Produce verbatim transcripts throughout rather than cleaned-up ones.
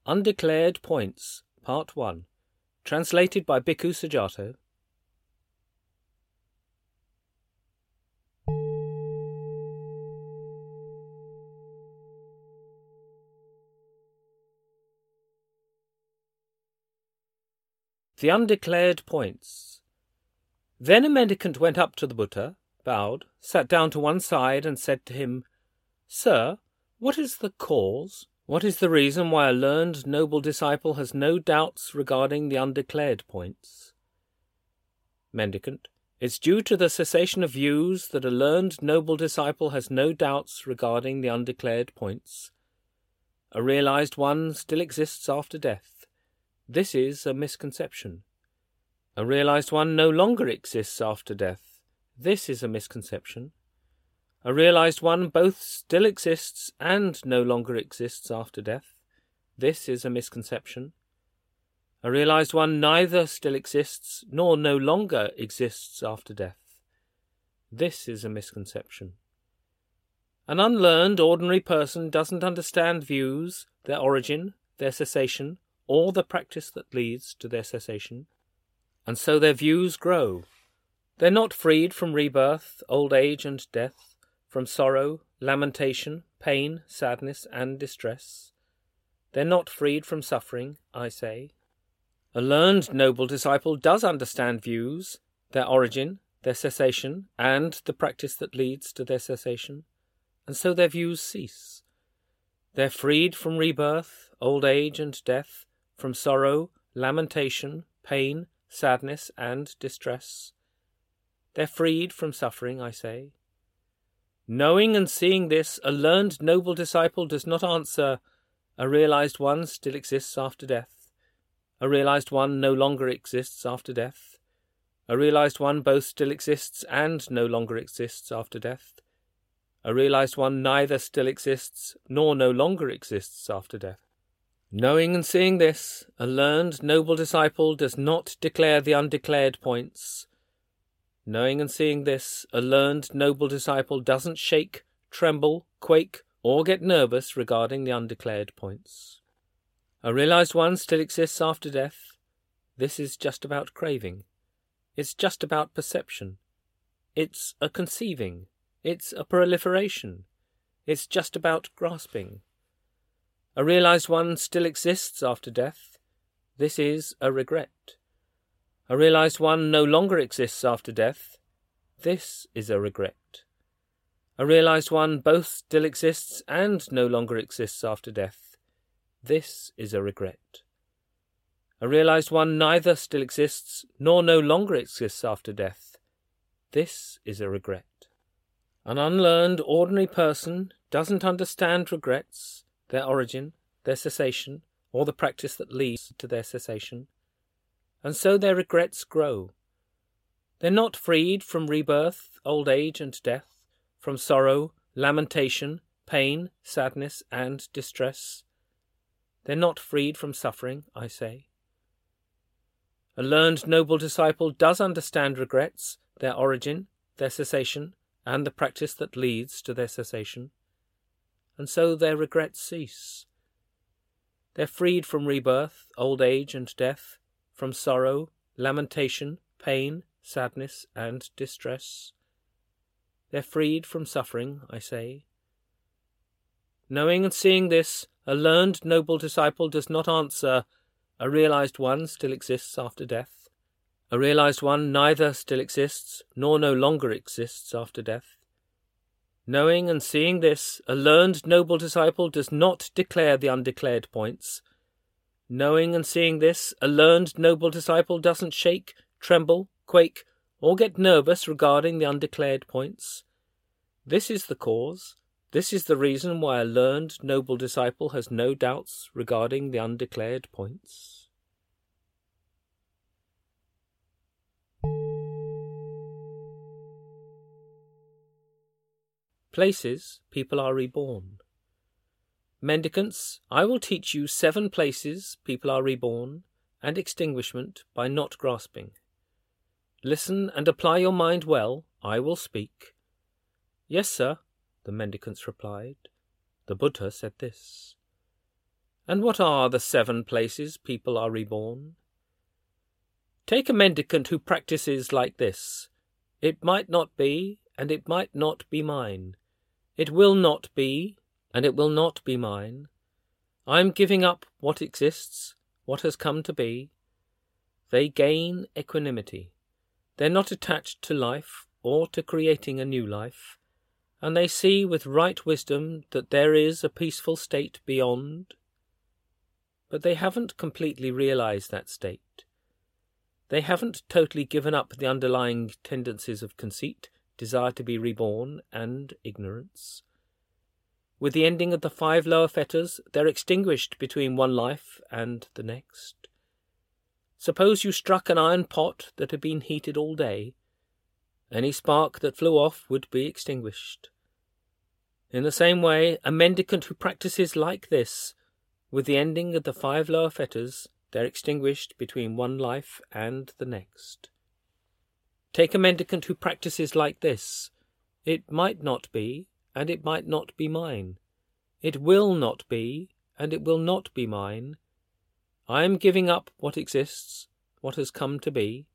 Undeclared Points, Part one. Translated by Bhikkhu Sujato. The Undeclared Points. Then a mendicant went up to the Buddha, bowed, sat down to one side, and said to him, "Sir, what is the cause? What is the reason why a learned, noble disciple has no doubts regarding the undeclared points?" Mendicant: It's due to the cessation of views that a learned, noble disciple has no doubts regarding the undeclared points. A realized one still exists after death. This is a misconception. A realized one no longer exists after death. This is a misconception. A realized one both still exists and no longer exists after death. This is a misconception. A realized one neither still exists nor no longer exists after death. This is a misconception. An unlearned, ordinary person doesn't understand views, their origin, their cessation, or the practice that leads to their cessation, and so their views grow. They're not freed from rebirth, old age and death, from sorrow, lamentation, pain, sadness, and distress. They're not freed from suffering, I say. A learned noble disciple does understand views, their origin, their cessation, and the practice that leads to their cessation, and so their views cease. They're freed from rebirth, old age and death, from sorrow, lamentation, pain, sadness, and distress. They're freed from suffering, I say. Knowing and seeing this, a learned noble disciple does not answer, "A realized one still exists after death. A realized one no longer exists after death. A realized one both still exists and no longer exists after death. A realized one neither still exists nor no longer exists after death." Knowing and seeing this, a learned noble disciple does not declare the undeclared points. Knowing and seeing this, a learned noble disciple doesn't shake, tremble, quake, or get nervous regarding the undeclared points. A realized one still exists after death. This is just about craving. It's just about perception. It's a conceiving. It's a proliferation. It's just about grasping. A realized one still exists after death. This is a regret. A realized one no longer exists after death. This is a regret. A realized one both still exists and no longer exists after death. This is a regret. A realized one neither still exists nor no longer exists after death. This is a regret. An unlearned, ordinary person doesn't understand regrets, their origin, their cessation, or the practice that leads to their cessation, and so their regrets grow. They're not freed from rebirth, old age and death, from sorrow, lamentation, pain, sadness, and distress. They're not freed from suffering, I say. A learned noble disciple does understand regrets, their origin, their cessation, and the practice that leads to their cessation, and so their regrets cease. They're freed from rebirth, old age and death, from sorrow, lamentation, pain, sadness, and distress. They're freed from suffering, I say. Knowing and seeing this, a learned noble disciple does not answer, "A realized one still exists after death. A realized one neither still exists nor no longer exists after death." Knowing and seeing this, a learned noble disciple does not declare the undeclared points. Knowing and seeing this, a learned noble disciple doesn't shake, tremble, quake, or get nervous regarding the undeclared points. This is the cause. This is the reason why a learned noble disciple has no doubts regarding the undeclared points. Places people are reborn. Mendicants, I will teach you seven places people are reborn, and extinguishment by not grasping. Listen and apply your mind well, I will speak. Yes, sir, the mendicants replied. The Buddha said this. And what are the seven places people are reborn? Take a mendicant who practices like this. It might not be, and it might not be mine. It will not be, and it will not be mine. I am giving up what exists, what has come to be. They gain equanimity. They're not attached to life or to creating a new life, and they see with right wisdom that there is a peaceful state beyond. But they haven't completely realized that state. They haven't totally given up the underlying tendencies of conceit, desire to be reborn, and ignorance. With the ending of the five lower fetters, they're extinguished between one life and the next. Suppose you struck an iron pot that had been heated all day. Any spark that flew off would be extinguished. In the same way, a mendicant who practices like this, with the ending of the five lower fetters, they're extinguished between one life and the next. Take a mendicant who practices like this. It might not be, and it might not be mine. It will not be, and it will not be mine. I am giving up what exists, what has come to be.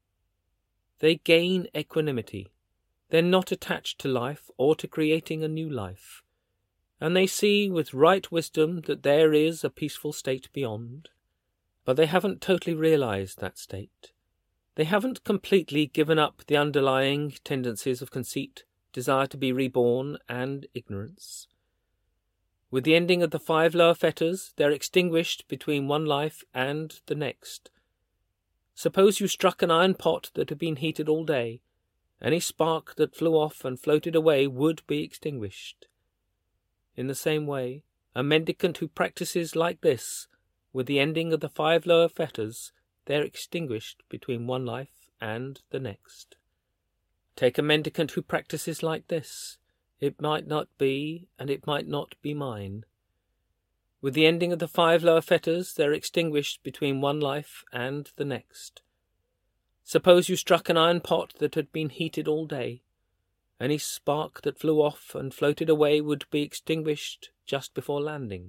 They gain equanimity. They're not attached to life or to creating a new life, and they see with right wisdom that there is a peaceful state beyond. But they haven't totally realized that state. They haven't completely given up the underlying tendencies of conceit, desire to be reborn, and ignorance. With the ending of the five lower fetters, they're extinguished between one life and the next. Suppose you struck an iron pot that had been heated all day. Any spark that flew off and floated away would be extinguished. In the same way, a mendicant who practices like this, with the ending of the five lower fetters, they're extinguished between one life and the next. Take a mendicant who practices like this. It might not be, and it might not be mine. With the ending of the five lower fetters, they're extinguished between one life and the next. Suppose you struck an iron pot that had been heated all day. Any spark that flew off and floated away would be extinguished just before landing.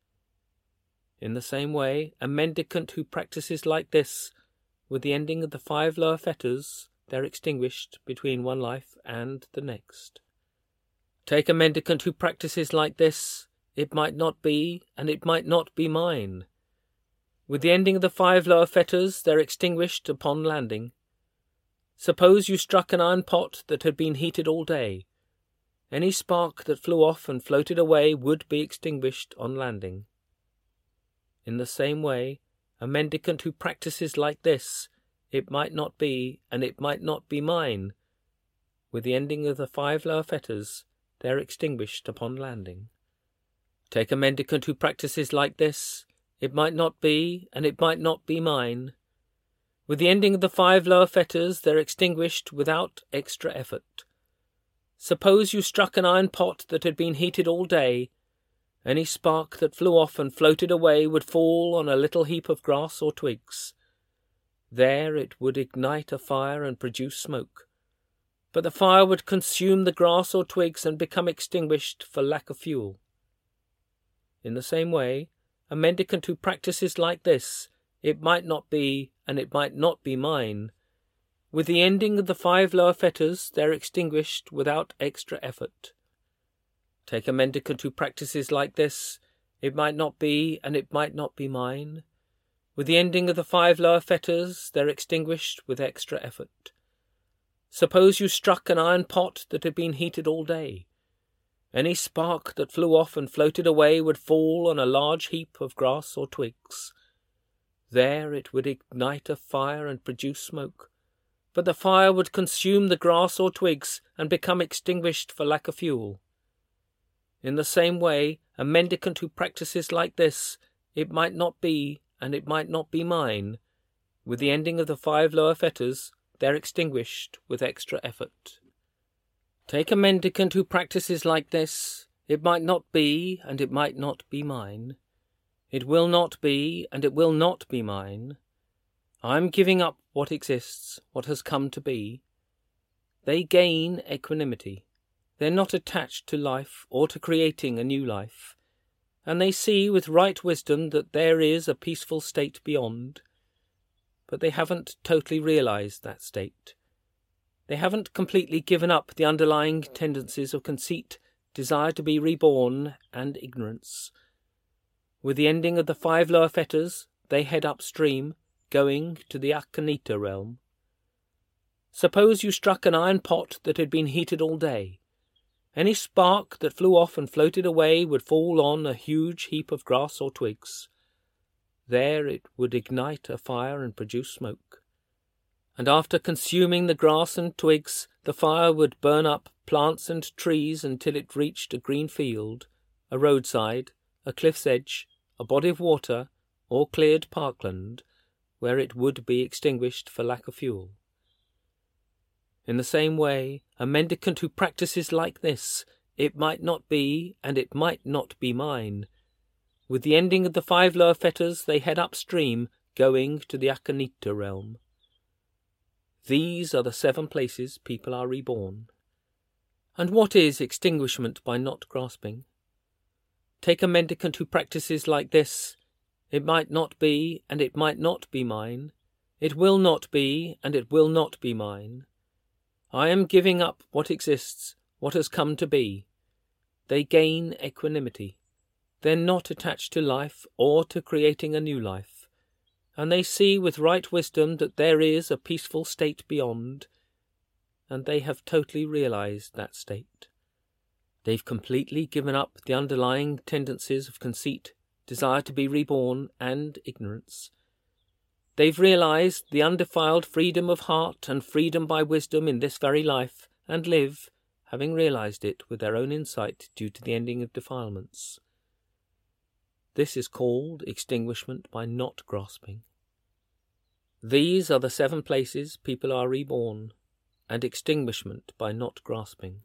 In the same way, a mendicant who practices like this, with the ending of the five lower fetters, they're extinguished between one life and the next. Take a mendicant who practices like this. It might not be, and it might not be mine. With the ending of the five lower fetters, they're extinguished upon landing. Suppose you struck an iron pot that had been heated all day. Any spark that flew off and floated away would be extinguished on landing. In the same way, a mendicant who practices like this, it might not be, and it might not be mine. With the ending of the five lower fetters, they're extinguished upon landing. Take a mendicant who practices like this. It might not be, and it might not be mine. With the ending of the five lower fetters, they're extinguished without extra effort. Suppose you struck an iron pot that had been heated all day. Any spark that flew off and floated away would fall on a little heap of grass or twigs. There it would ignite a fire and produce smoke. But the fire would consume the grass or twigs and become extinguished for lack of fuel. In the same way, a mendicant who practices like this, it might not be, and it might not be mine. With the ending of the five lower fetters, they're extinguished without extra effort. Take a mendicant who practices like this. It might not be, and it might not be mine. With the ending of the five lower fetters, they're extinguished with extra effort. Suppose you struck an iron pot that had been heated all day. Any spark that flew off and floated away would fall on a large heap of grass or twigs. There it would ignite a fire and produce smoke. But the fire would consume the grass or twigs and become extinguished for lack of fuel. In the same way, a mendicant who practices like this, it might not be, and it might not be mine. With the ending of the five lower fetters, they're extinguished with extra effort. Take a mendicant who practices like this. It might not be, and it might not be mine. It will not be, and it will not be mine. I am giving up what exists, what has come to be. They gain equanimity. They're not attached to life or to creating a new life, and they see with right wisdom that there is a peaceful state beyond, but they haven't totally realized that state. They haven't completely given up the underlying tendencies of conceit, desire to be reborn, and ignorance. With the ending of the five lower fetters, they head upstream, going to the Akanita realm. Suppose you struck an iron pot that had been heated all day. Any spark that flew off and floated away would fall on a huge heap of grass or twigs. There it would ignite a fire and produce smoke. And after consuming the grass and twigs, the fire would burn up plants and trees until it reached a green field, a roadside, a cliff's edge, a body of water, or cleared parkland, where it would be extinguished for lack of fuel. In the same way, a mendicant who practices like this, it might not be, and it might not be mine. With the ending of the five lower fetters, they head upstream, going to the Akanita realm. These are the seven places people are reborn. And what is extinguishment by not grasping? Take a mendicant who practices like this. It might not be, and it might not be mine. It will not be, and it will not be mine. I am giving up what exists, what has come to be. They gain equanimity. They're not attached to life or to creating a new life, and they see with right wisdom that there is a peaceful state beyond, and they have totally realized that state. They've completely given up the underlying tendencies of conceit, desire to be reborn, and ignorance. They've realized the undefiled freedom of heart and freedom by wisdom in this very life, and live, having realized it with their own insight due to the ending of defilements. This is called extinguishment by not grasping. These are the seven places people are reborn, and extinguishment by not grasping.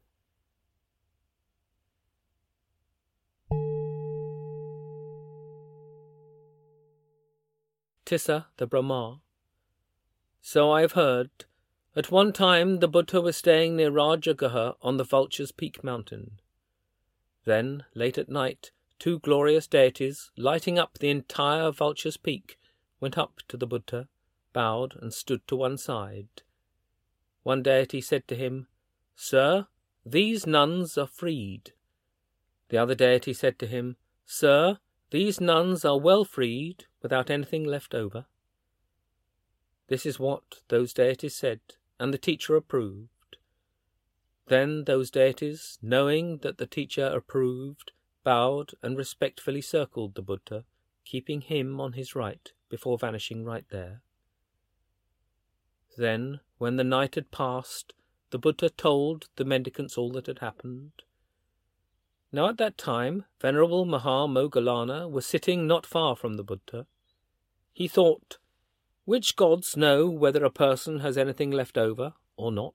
Tissa the Brahma. So I have heard. At one time the Buddha was staying near Rajagaha on the Vulture's Peak mountain. Then, late at night, two glorious deities, lighting up the entire Vulture's Peak, went up to the Buddha, bowed and stood to one side. One deity said to him, "Sir, these nuns are freed." The other deity said to him, "Sir, these nuns are well freed, without anything left over." This is what those deities said, and the teacher approved. Then those deities, knowing that the teacher approved, bowed and respectfully circled the Buddha, keeping him on his right before vanishing right there. Then, when the night had passed, the Buddha told the mendicants all that had happened. Now at that time, Venerable Maha Moggallana was sitting not far from the Buddha. He thought, which gods know whether a person has anything left over or not?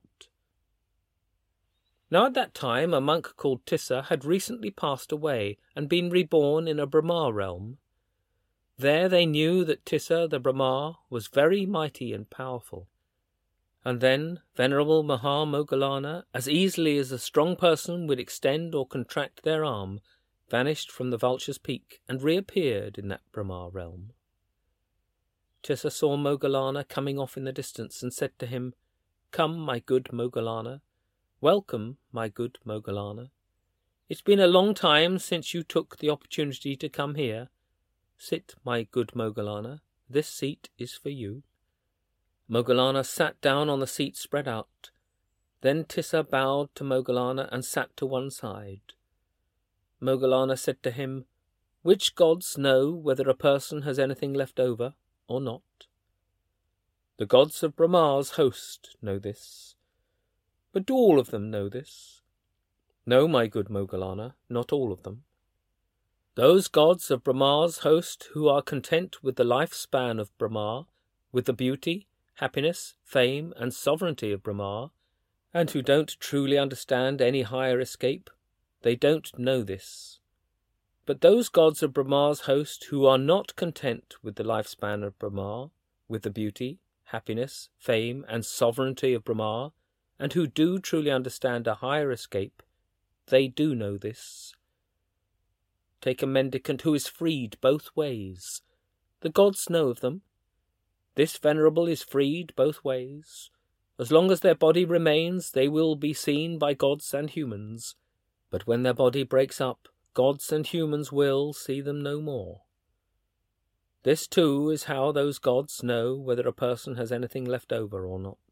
Now at that time a monk called Tissa had recently passed away and been reborn in a Brahma realm. There they knew that Tissa the Brahma was very mighty and powerful. And then Venerable Maha Moggallana, as easily as a strong person would extend or contract their arm, vanished from the Vulture's Peak and reappeared in that Brahma realm. Tissa saw Moggallana coming off in the distance and said to him, "Come, my good Moggallana. Welcome, my good Moggallana. It's been a long time since you took the opportunity to come here. Sit, my good Moggallana. This seat is for you." Moggallana sat down on the seat spread out. Then Tissa bowed to Moggallana and sat to one side. Moggallana said to him, "Which gods know whether a person has anything left over or not?" "The gods of Brahma's host know this." "But do all of them know this?" "No, my good Moggallana, not all of them." "Those gods of Brahma's host who are content with the lifespan of Brahma, with the beauty, happiness, fame, and sovereignty of Brahma, and who don't truly understand any higher escape, they don't know this. But those gods of Brahma's host who are not content with the lifespan of Brahma, with the beauty, happiness, fame, and sovereignty of Brahma, and who do truly understand a higher escape, they do know this. Take a mendicant who is freed both ways. The gods know of them. This venerable is freed both ways. As long as their body remains, they will be seen by gods and humans. But when their body breaks up, gods and humans will see them no more. This, too, is how those gods know whether a person has anything left over or not.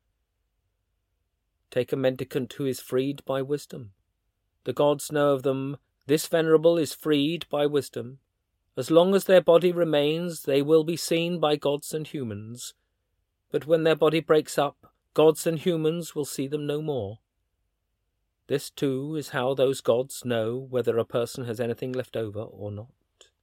Take a mendicant who is freed by wisdom. The gods know of them. This venerable is freed by wisdom. As long as their body remains, they will be seen by gods and humans. But when their body breaks up, gods and humans will see them no more. This, too, is how those gods know whether a person has anything left over or not.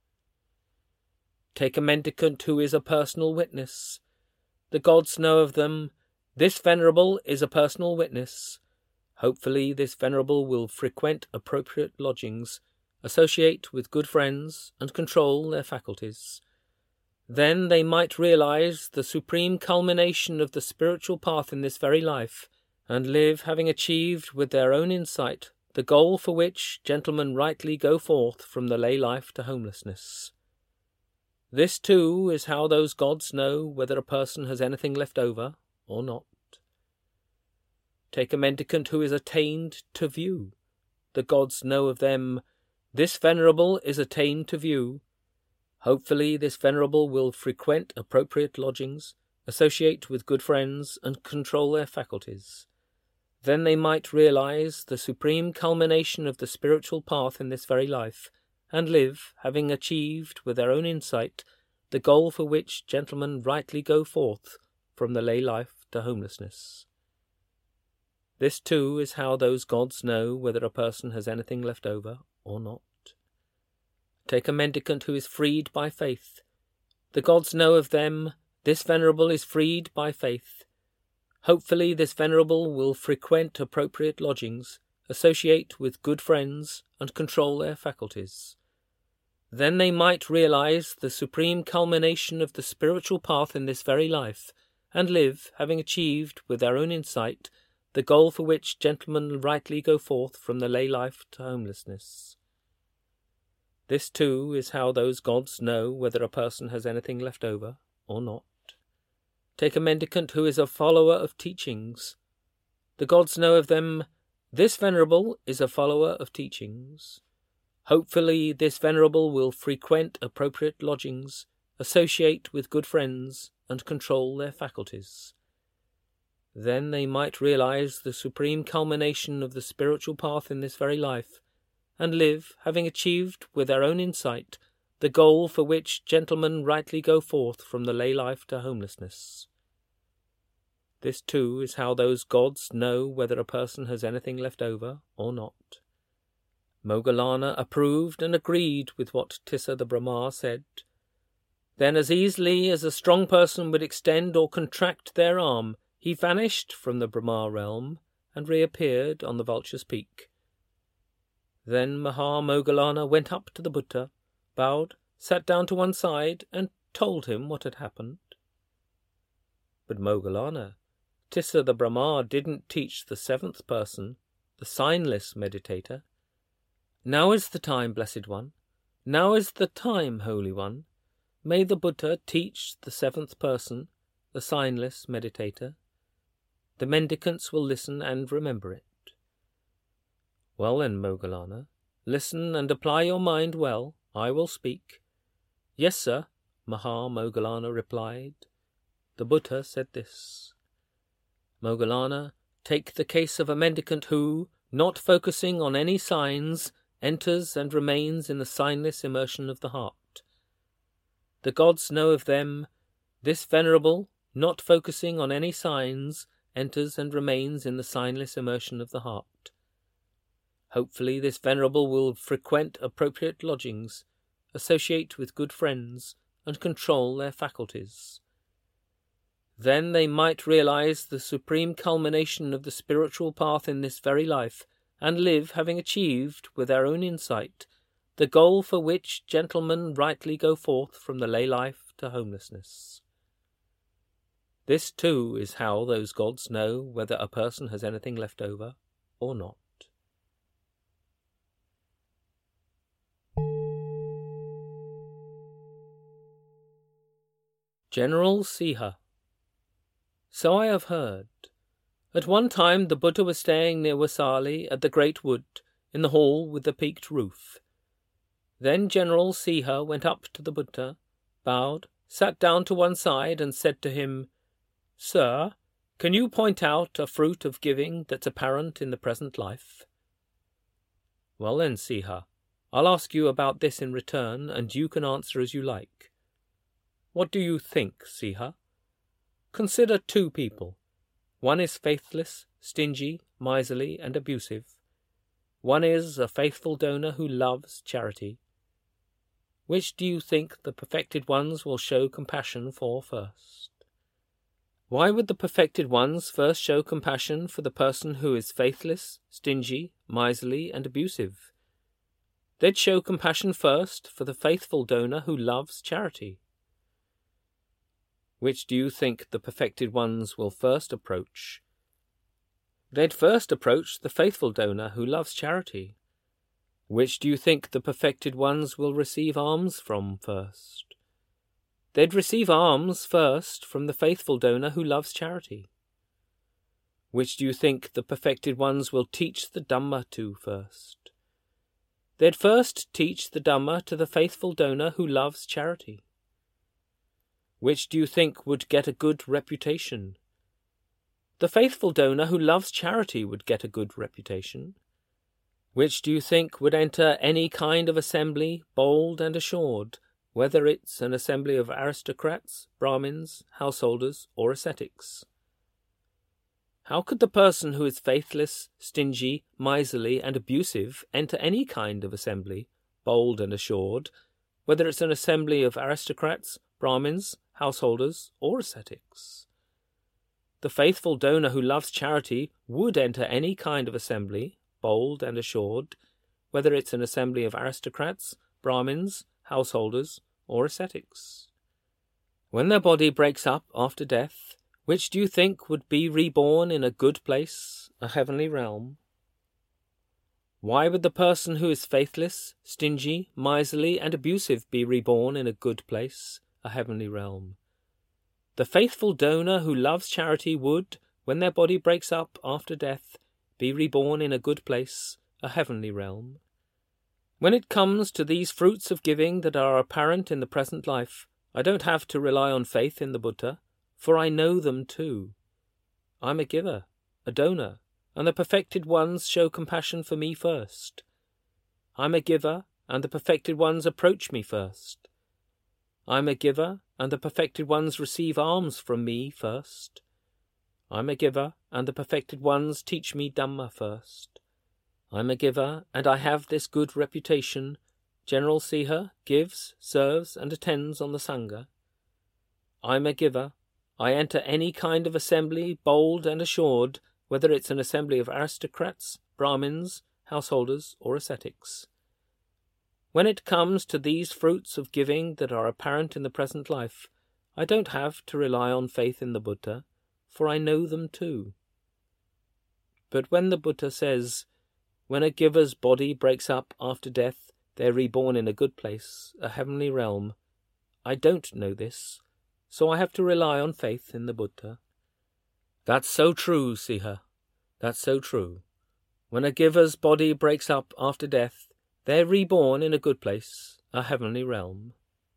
Take a mendicant who is a personal witness. The gods know of them. This venerable is a personal witness. Hopefully this venerable will frequent appropriate lodgings, associate with good friends, and control their faculties. Then they might realize the supreme culmination of the spiritual path in this very life, and live having achieved with their own insight the goal for which gentlemen rightly go forth from the lay life to homelessness. This, too, is how those gods know whether a person has anything left over or not. Take a mendicant who is attained to view. The gods know of them. This venerable is attained to view. Hopefully this venerable will frequent appropriate lodgings, associate with good friends, and control their faculties. Then they might realize the supreme culmination of the spiritual path in this very life, and live, having achieved with their own insight the goal for which gentlemen rightly go forth from the lay life to homelessness. This, too, is how those gods know whether a person has anything left over or not. Take a mendicant who is freed by faith. The gods know of them. This venerable is freed by faith. Hopefully this venerable will frequent appropriate lodgings, associate with good friends, and control their faculties. Then they might realize the supreme culmination of the spiritual path in this very life, and live, having achieved with their own insight the goal for which gentlemen rightly go forth from the lay life to homelessness. This, too, is how those gods know whether a person has anything left over or not. Take a mendicant who is a follower of teachings. The gods know of them. This venerable is a follower of teachings. Hopefully this venerable will frequent appropriate lodgings, associate with good friends, and control their faculties. Then they might realize the supreme culmination of the spiritual path in this very life, and live, having achieved with their own insight the goal for which gentlemen rightly go forth from the lay life to homelessness. This, too, is how those gods know whether a person has anything left over or not. Moggallana approved and agreed with what Tissa the Brahma said. Then, as easily as a strong person would extend or contract their arm, he vanished from the Brahma realm and reappeared on the Vulture's Peak. Then Maha Moggallana went up to the Buddha, bowed, sat down to one side, and told him what had happened. But Moggallana, Tissa the Brahma didn't teach the seventh person, the signless meditator. Now is the time, Blessed One. Now is the time, Holy One. May the Buddha teach the seventh person, the signless meditator. The mendicants will listen and remember it. Well then, Moggallana, listen and apply your mind well. I will speak. Yes, sir, Maha Moggallana replied. The Buddha said this. Moggallana, take the case of a mendicant who, not focusing on any signs, enters and remains in the signless immersion of the heart. The gods know of them. This venerable, not focusing on any signs, enters and remains in the signless immersion of the heart. Hopefully this venerable will frequent appropriate lodgings, associate with good friends, and control their faculties. Then they might realize the supreme culmination of the spiritual path in this very life, and live, having achieved, with their own insight, the goal for which gentlemen rightly go forth from the lay life to homelessness. This, too, is how those gods know whether a person has anything left over or not. General Siha. So I have heard. At one time the Buddha was staying near Wasali at the Great Wood, in the hall with the peaked roof. Then General Siha went up to the Buddha, bowed, sat down to one side, and said to him, "Sir, can you point out a fruit of giving that's apparent in the present life?" "Well then, Siha, I'll ask you about this in return, and you can answer as you like. What do you think, Siha? Consider two people. One is faithless, stingy, miserly, and abusive. One is a faithful donor who loves charity. Which do you think the perfected ones will show compassion for first?" Why would the perfected ones first show compassion for the person who is faithless, stingy, miserly, and abusive? They'd show compassion first for the faithful donor who loves charity. Which do you think the perfected ones will first approach? They'd first approach the faithful donor who loves charity. Which do you think the perfected ones will receive alms from first? They'd receive alms first from the faithful donor who loves charity. Which do you think the perfected ones will teach the Dhamma to first? They'd first teach the Dhamma to the faithful donor who loves charity. Which do you think would get a good reputation? The faithful donor who loves charity would get a good reputation. Which do you think would enter any kind of assembly, bold and assured, whether it's an assembly of aristocrats, Brahmins, householders, or ascetics? How could the person who is faithless, stingy, miserly, and abusive enter any kind of assembly, bold and assured, whether it's an assembly of aristocrats, Brahmins, householders, or ascetics? The faithful donor who loves charity would enter any kind of assembly, bold and assured, whether it's an assembly of aristocrats, Brahmins, householders, or ascetics. When their body breaks up after death, which do you think would be reborn in a good place, a heavenly realm? Why would the person who is faithless, stingy, miserly, and abusive be reborn in a good place, a heavenly realm? The faithful donor who loves charity would, when their body breaks up after death, be reborn in a good place, a heavenly realm. When it comes to these fruits of giving that are apparent in the present life, I don't have to rely on faith in the Buddha, for I know them too. I'm a giver, a donor, and the perfected ones show compassion for me first. I'm a giver, and the perfected ones approach me first. I'm a giver, and the perfected ones receive alms from me first. I'm a giver, and the perfected ones teach me Dhamma first. I'm a giver, and I have this good reputation. General Siha gives, serves, and attends on the Sangha. I'm a giver. I enter any kind of assembly, bold and assured, whether it's an assembly of aristocrats, Brahmins, householders, or ascetics. When it comes to these fruits of giving that are apparent in the present life, I don't have to rely on faith in the Buddha, for I know them too. But when the Buddha says, when a giver's body breaks up after death, they're reborn in a good place, a heavenly realm, I don't know this, so I have to rely on faith in the Buddha. That's so true, Siha. That's so true. When a giver's body breaks up after death, they're reborn in a good place, a heavenly realm.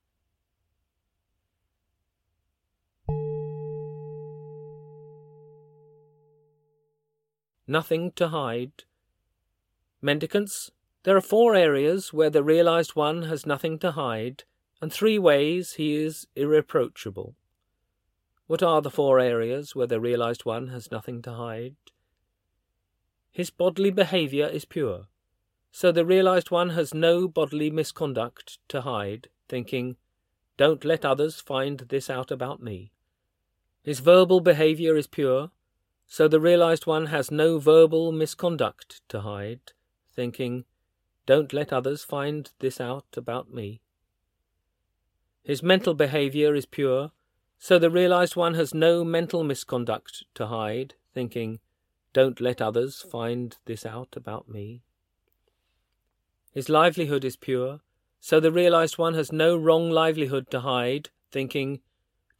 Nothing to hide. Mendicants, there are four areas where the realized one has nothing to hide, and three ways he is irreproachable. What are the four areas where the realized one has nothing to hide? His bodily behaviour is pure, so the realized one has no bodily misconduct to hide, thinking, "Don't let others find this out about me." His verbal behaviour is pure, so the realized one has no verbal misconduct to hide, thinking, "Don't let others find this out about me." His mental behaviour is pure, so the realized one has no mental misconduct to hide, thinking, "Don't let others find this out about me." His livelihood is pure, so the realized one has no wrong livelihood to hide, thinking,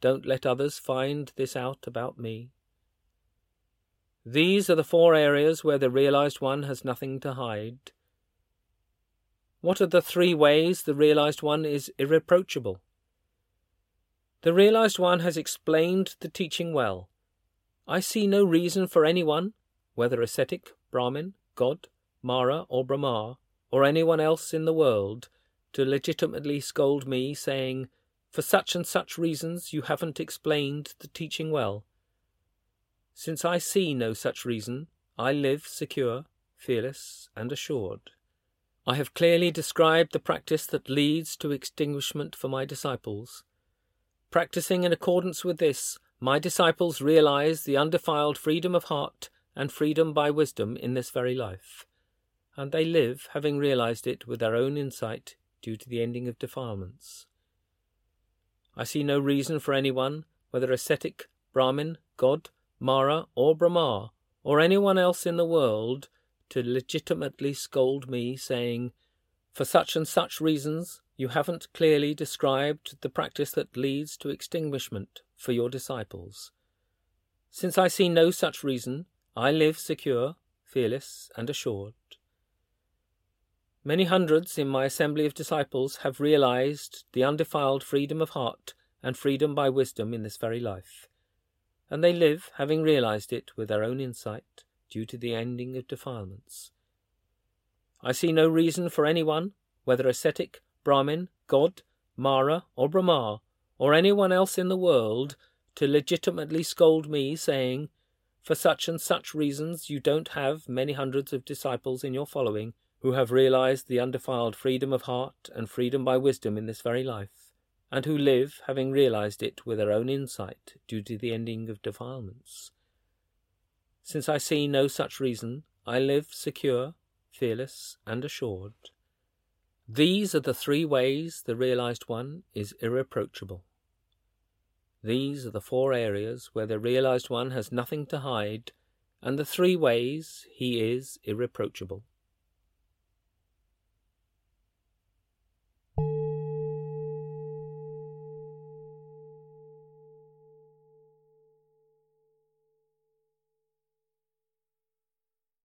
don't let others find this out about me. These are the four areas where the realized one has nothing to hide. What are the three ways the realized one is irreproachable? The realized one has explained the teaching well. I see no reason for anyone, whether ascetic, Brahmin, God, Mara or Brahma, or anyone else in the world, to legitimately scold me, saying, "For such and such reasons you haven't explained the teaching well." Since I see no such reason, I live secure, fearless, and assured. I have clearly described the practice that leads to extinguishment for my disciples. Practicing in accordance with this, my disciples realize the undefiled freedom of heart and freedom by wisdom in this very life, and they live having realized it with their own insight due to the ending of defilements. I see no reason for anyone, whether ascetic, Brahmin, God, Mara or Brahma, or anyone else in the world, to legitimately scold me, saying, "For such and such reasons you haven't clearly described the practice that leads to extinguishment for your disciples." Since I see no such reason, I live secure, fearless, and assured. Many hundreds in my assembly of disciples have realized the undefiled freedom of heart and freedom by wisdom in this very life, and they live having realized it with their own insight due to the ending of defilements. I see no reason for anyone, whether ascetic, Brahmin, God, Mara or Brahma, or anyone else in the world, to legitimately scold me, saying, "For such and such reasons you don't have many hundreds of disciples in your following who have realized the undefiled freedom of heart and freedom by wisdom in this very life, and who live having realized it with their own insight due to the ending of defilements. Since I see no such reason, I live secure, fearless, and assured. These are the three ways the realized one is irreproachable. These are the four areas where the realized one has nothing to hide, and the three ways he is irreproachable.